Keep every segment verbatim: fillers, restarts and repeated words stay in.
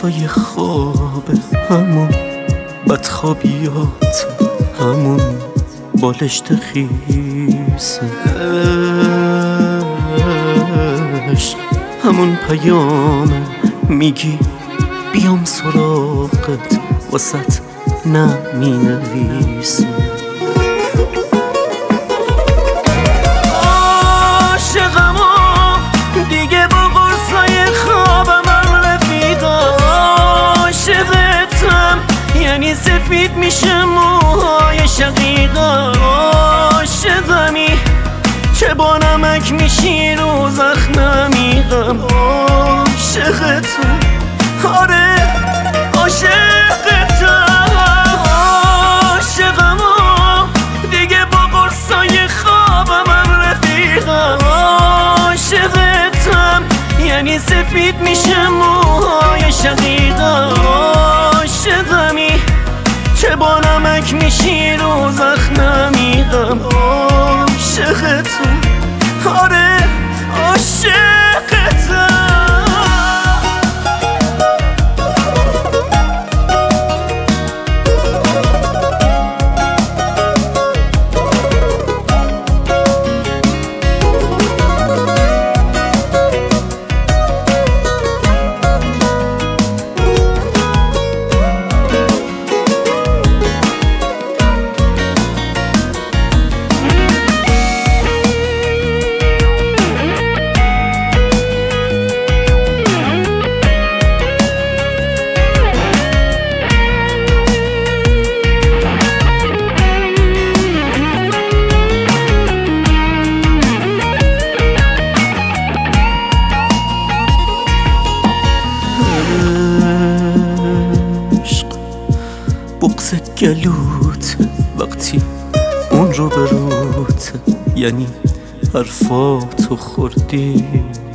قرصای خواب، همون بدخوابیات، همون بالشت خیس عشق، همون پیامه میگی بیام سراغت، واسط نه می نویسم. عاشقم و دیگه با قرصای خوابم هم رفیقم، عاشقتم یعنی سفید میشه موهای شقیقم، عاشقمی چه با نمک میشی رو زخممیقم، عاشقتم آره عاشقتم، عاشقم و دیگه با قرصای خوابم هم رفیقم، عاشقتم یعنی سفید میشه موهای شقیقم، عاشقمی چه با نمک میشی رو زخممیقم، عاشقتم آره عاشقتم. بغض گلوت وقتی اون رو بروت، یعنی حرفاتو خوردی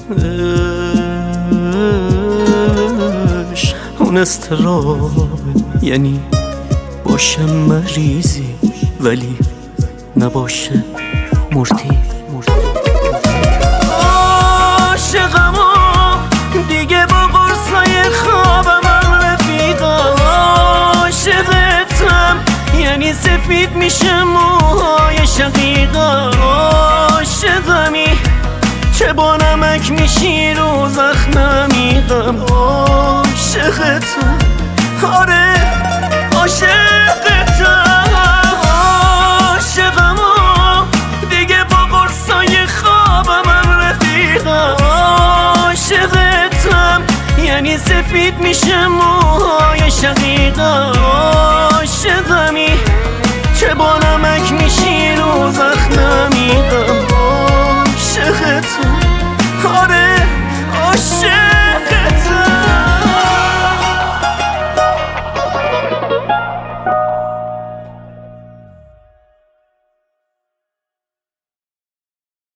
عشق، اون استراب یعنی باشه مریضی ولی نباشه مردی. عاشقم و دیگه با قرصای خوابم هم رفیقم، عاشقتم یعنی سفید میشه موهای شقیقم، عاشقمی چه با نمک میشی رو زخممیقم، عاشقتم آره عاشقتم، عاشقم و دیگه با قرصای خوابم هم رفیقم، عاشقتم یعنی سفید میشه موهای شقیقم، عاشقمی چه با نمک میشی رو زخممیقم،